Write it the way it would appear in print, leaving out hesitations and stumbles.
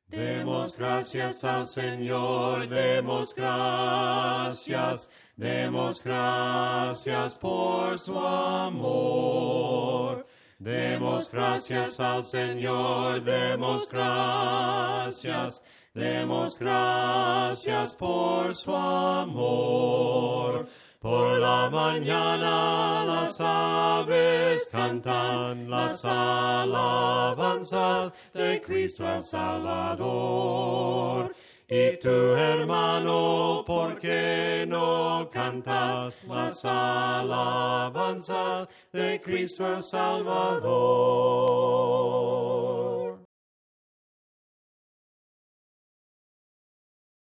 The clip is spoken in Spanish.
Demos gracias al Señor, demos gracias por su amor. Demos gracias al Señor, demos gracias por su amor. Por la mañana las aves cantan las alabanzas de Cristo el Salvador. Y tú, hermano, ¿por qué no cantas las alabanzas de Cristo el Salvador?